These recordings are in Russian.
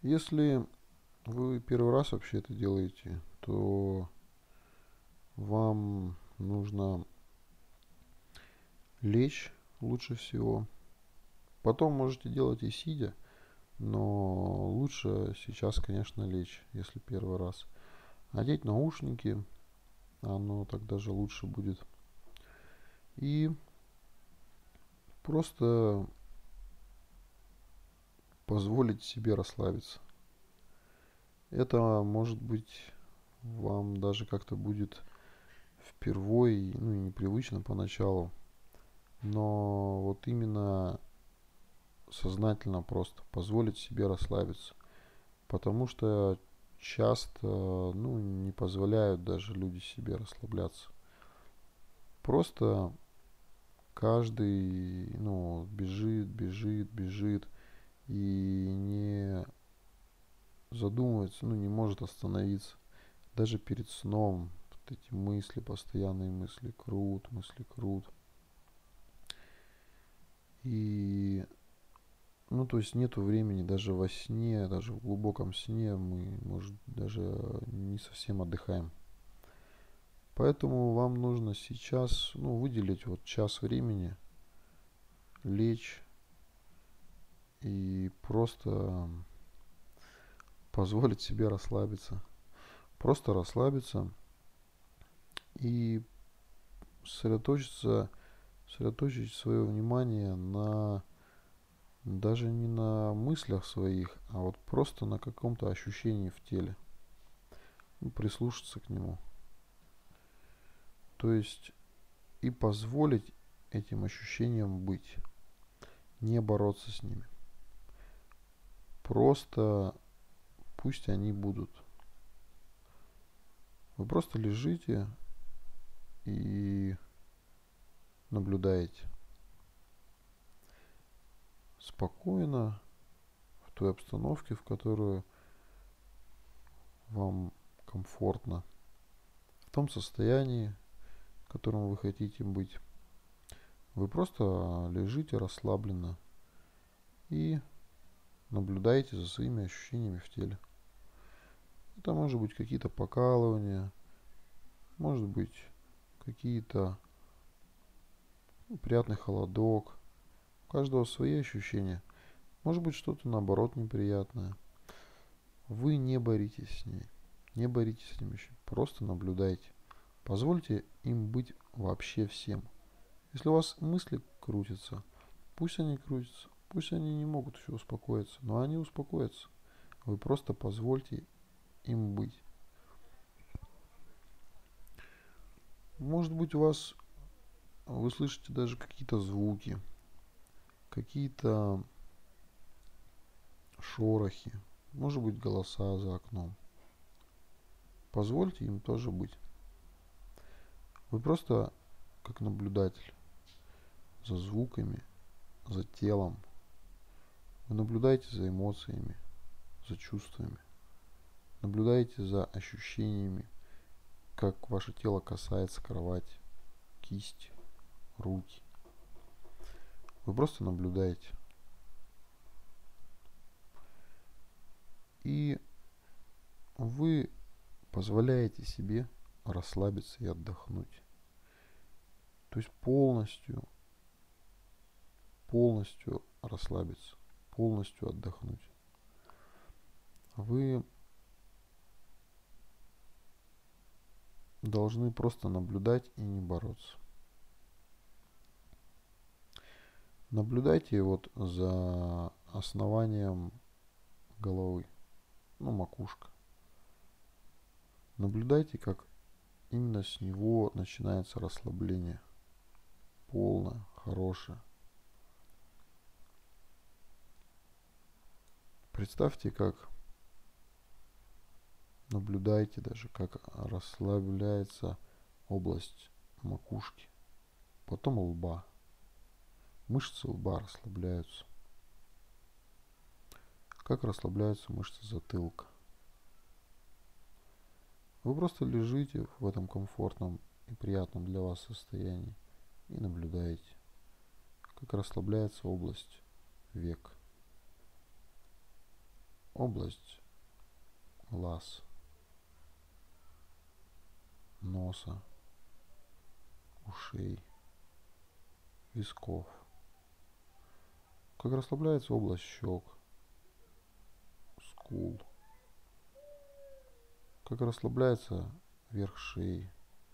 Если вы первый раз вообще это делаете, то вам нужно лечь лучше всего. Потом можете делать и сидя, но лучше сейчас, конечно, лечь, если первый раз. Одеть наушники, оно так даже лучше будет. И просто позволить себе расслабиться. Это может быть вам даже как-то будет впервой, ну и непривычно поначалу. Но вот именно сознательно просто позволить себе расслабиться. Потому что часто, ну, не позволяют даже люди себе расслабляться. Просто каждый, ну, бежит, бежит, бежит и не задумывается, ну, не может остановиться. Даже перед сном вот эти мысли, постоянные мысли крут. И, ну, то есть нету времени даже во сне, даже в глубоком сне мы, может, даже не совсем отдыхаем. Поэтому вам нужно сейчас, ну, выделить вот час времени, лечь и просто позволить себе расслабиться. Просто расслабиться и сосредоточиться, сосредоточить свое внимание на даже не на мыслях своих, а вот просто на каком-то ощущении в теле. Ну, прислушаться к нему. То есть и позволить этим ощущениям быть, не бороться с ними. Просто пусть они будут. Вы просто лежите и наблюдаете спокойно в той обстановке, в которую вам комфортно, в том состоянии, в котором вы хотите быть. Вы просто лежите расслабленно и наблюдаете за своими ощущениями в теле. Это может быть какие-то покалывания, может быть какие-то, ну, приятный холодок. У каждого свои ощущения. Может быть что-то наоборот неприятное. Вы не боритесь с ней. Не боритесь с ними еще. Просто наблюдайте. Позвольте им быть вообще всем. Если у вас мысли крутятся, пусть они крутятся. Пусть они не могут еще успокоиться, но они успокоятся. Вы просто позвольте им быть. Может быть у вас, вы слышите даже какие-то звуки, какие-то шорохи, может быть голоса за окном. Позвольте им тоже быть. Вы просто как наблюдатель за звуками, за телом. Вы наблюдаете за эмоциями, за чувствами. Наблюдаете за ощущениями, как ваше тело касается кровати, кисти, руки. Вы просто наблюдаете. И вы позволяете себе расслабиться и отдохнуть. То есть полностью расслабиться, полностью отдохнуть. Вы должны просто наблюдать и не бороться. Наблюдайте вот за основанием головы, ну, макушка. Наблюдайте, как именно с него начинается расслабление. Полное, хорошее. Представьте, как наблюдайте даже, как расслабляется область макушки, потом лба. Мышцы лба расслабляются. Как расслабляются мышцы затылка. Вы просто лежите в этом комфортном и приятном для вас состоянии и наблюдаете, как расслабляется область век. область глаз, носа, ушей, висков. Как расслабляется область щек, скул. Как расслабляется верх шеи,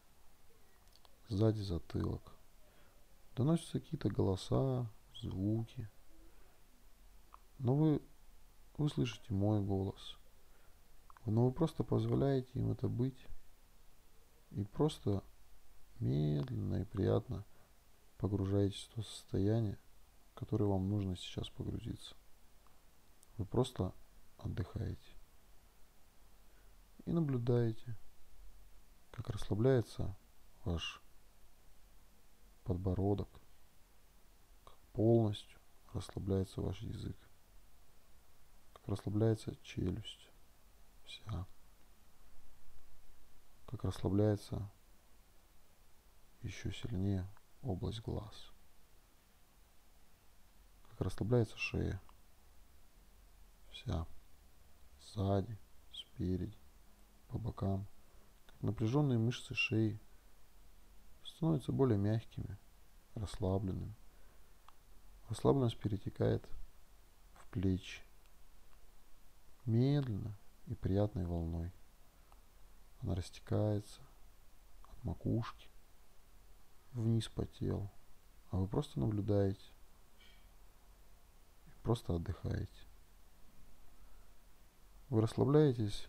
сзади затылок. Доносятся какие-то голоса, звуки. Но вы слышите мой голос. Но вы просто позволяете им это быть. И просто медленно и приятно погружаетесь в то состояние, в которое вам нужно сейчас погрузиться. Вы просто отдыхаете. И наблюдаете, как расслабляется ваш подбородок, как полностью расслабляется ваш язык, как расслабляется челюсть вся, как расслабляется еще сильнее область глаз, как расслабляется шея вся, сзади, спереди, по бокам, как напряженные мышцы шеи становятся более мягкими, расслабленными. Расслабленность перетекает в плечи, медленно и приятной волной. Она растекается от макушки вниз по телу, а вы просто наблюдаете и просто отдыхаете. Вы расслабляетесь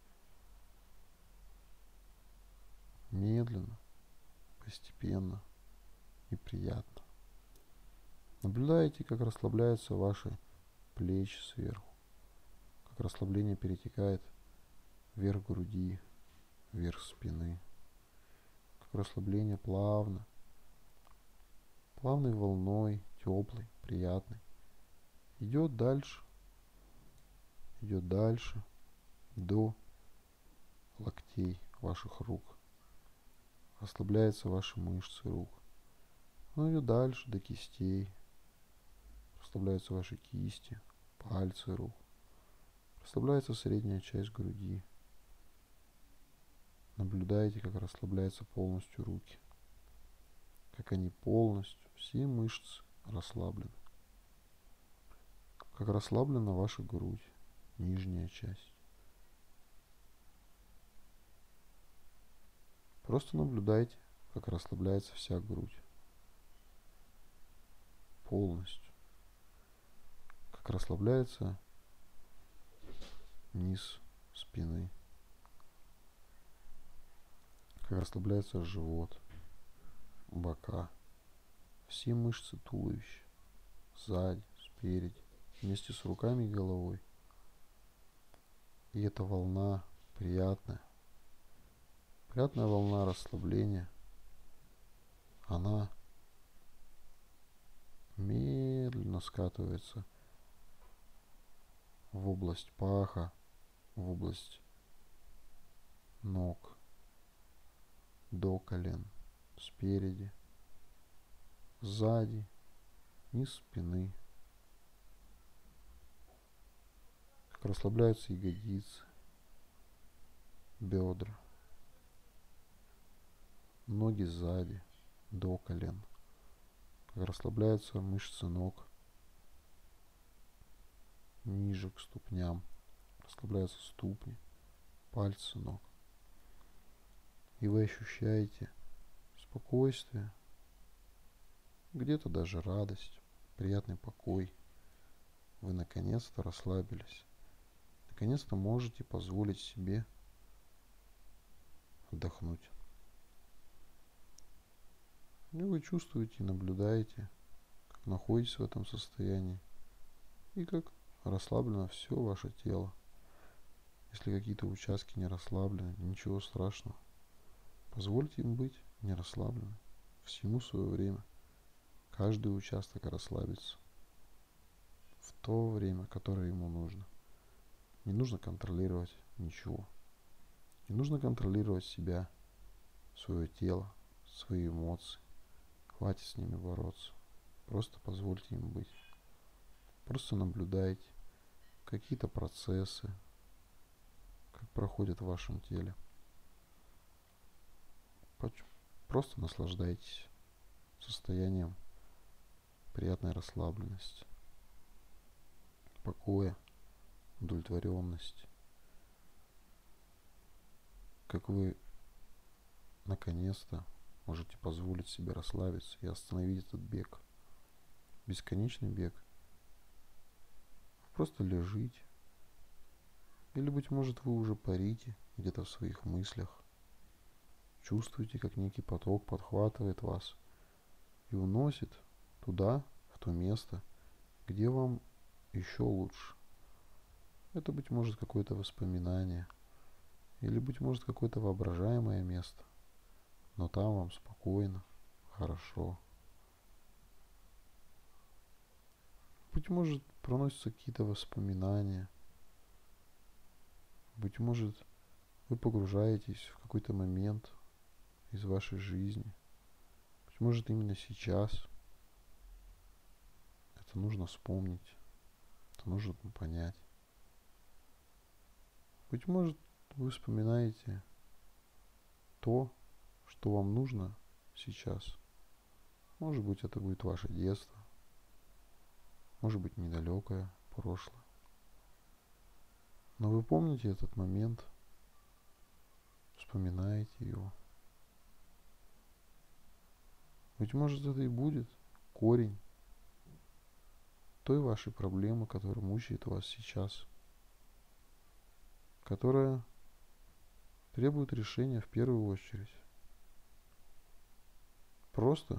медленно, постепенно и приятно. Наблюдаете, как расслабляются ваши плечи сверху, как расслабление перетекает вверх груди, вверх спины, как расслабление плавной волной, теплой, приятной, идет дальше до локтей ваших рук. Расслабляются ваши мышцы рук. Ну и дальше до кистей. Расслабляются ваши кисти, пальцы рук. Расслабляется средняя часть груди. Наблюдайте, как расслабляются полностью руки. Как они полностью, все мышцы расслаблены. Как расслаблена ваша грудь, нижняя часть. Просто наблюдайте, как расслабляется вся грудь. Полностью. Как расслабляется низ спины. Как расслабляется живот, бока, все мышцы туловища, сзади, спереди, вместе с руками и головой. И эта волна приятная волна расслабления, она медленно скатывается в область паха, в область ног, до колен, спереди, сзади, низ спины. Как расслабляются ягодицы, бедра, ноги сзади, до колен. Как расслабляются мышцы ног ниже к ступням. Расслабляются ступни, пальцы ног. И вы ощущаете спокойствие, где-то даже радость, приятный покой. Вы наконец-то расслабились. Наконец-то можете позволить себе отдохнуть. И вы чувствуете, наблюдаете, как находитесь в этом состоянии. И как расслаблено все ваше тело. Если какие-то участки не расслаблены, ничего страшного. Позвольте им быть не расслаблены. Всему свое время. Каждый участок расслабится в то время, которое ему нужно. Не нужно контролировать ничего. Не нужно контролировать себя, свое тело, свои эмоции. Хватит с ними бороться. Просто позвольте им быть. Просто наблюдайте, какие-то процессы, как проходят в вашем теле. Просто наслаждайтесь состоянием приятной расслабленности, покоя, удовлетворенности. Как вы наконец-то можете позволить себе расслабиться и остановить этот бег. Бесконечный бег. Просто лежите. Или, быть может, вы уже парите где-то в своих мыслях. Чувствуете, как некий поток подхватывает вас и уносит туда, в то место, где вам еще лучше. Это, быть может, какое-то воспоминание. Или, быть может, какое-то воображаемое место. Но там вам спокойно, хорошо. Быть может, проносятся какие-то воспоминания. Быть может, вы погружаетесь в какой-то момент из вашей жизни. Быть может, именно сейчас это нужно вспомнить, это нужно понять. Быть может, вы вспоминаете то, что вам нужно сейчас. Может быть, это будет ваше детство. Может быть, недалекое прошлое. Но вы помните этот момент, вспоминаете его. Быть может, это и будет корень той вашей проблемы, которая мучает вас сейчас, которая требует решения в первую очередь. Просто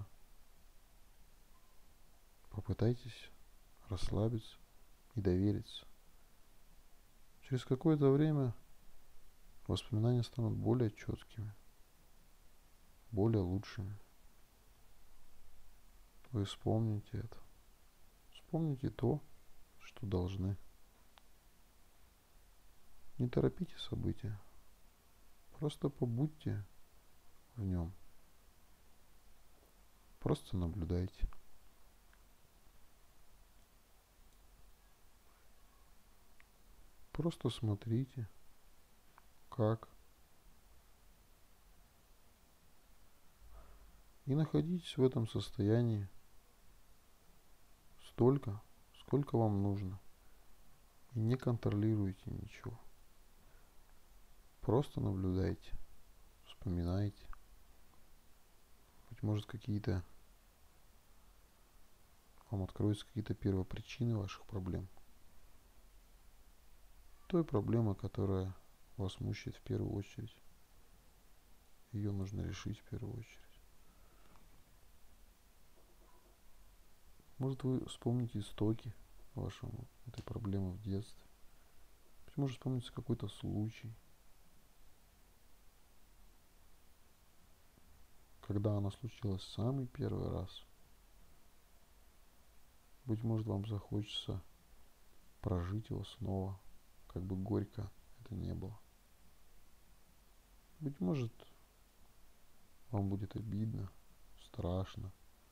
попытайтесь расслабиться и довериться. Через какое-то время воспоминания станут более четкими, более лучшими. Вы вспомните это. Вспомните то, что должны. Не торопите события. Просто побудьте в нем. Просто наблюдайте. Просто смотрите, как. И находитесь в этом состоянии столько, сколько вам нужно. И не контролируйте ничего. Просто наблюдайте, вспоминайте. Быть может, вам откроются какие-то первопричины ваших проблем. Той проблемы, которая вас мучает в первую очередь. Ее нужно решить в первую очередь. Может, вы вспомните истоки этой проблемы в детстве. Может, вспомнится какой-то случай, когда она случилась в самый первый раз. Быть может, вам захочется прожить его снова, как бы горько это не было. Быть может, вам будет обидно, страшно.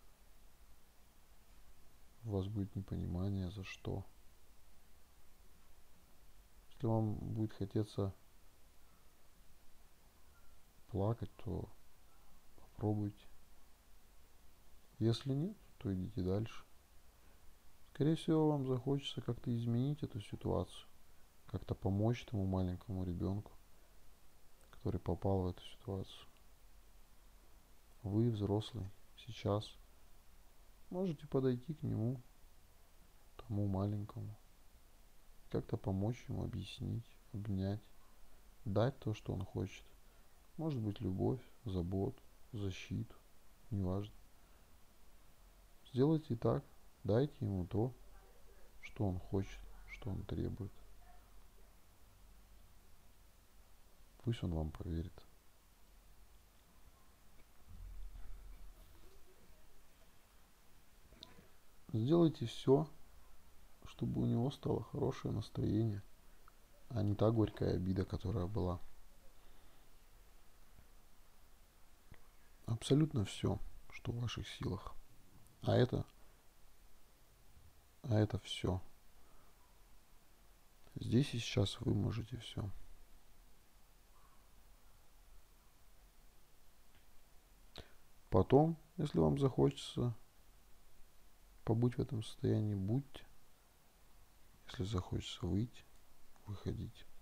У вас будет непонимание, за что. Если вам будет хотеться плакать, то попробуйте. Если нет, то идите дальше. Скорее всего, вам захочется как-то изменить эту ситуацию, как-то помочь тому маленькому ребенку, который попал в эту ситуацию. Вы, взрослый, сейчас можете подойти к нему, тому маленькому, как-то помочь ему, объяснить, обнять, дать то, что он хочет. Может быть, любовь, заботу, защиту, неважно. Сделайте так, дайте ему то, что он хочет, что он требует. Пусть он вам поверит. Сделайте все, чтобы у него стало хорошее настроение, а не та горькая обида, которая была. Абсолютно все, что в ваших силах. А это все. здесь и сейчас вы можете все. Потом, если вам захочется побыть в этом состоянии, будьте. Если захочется выйти, выходите.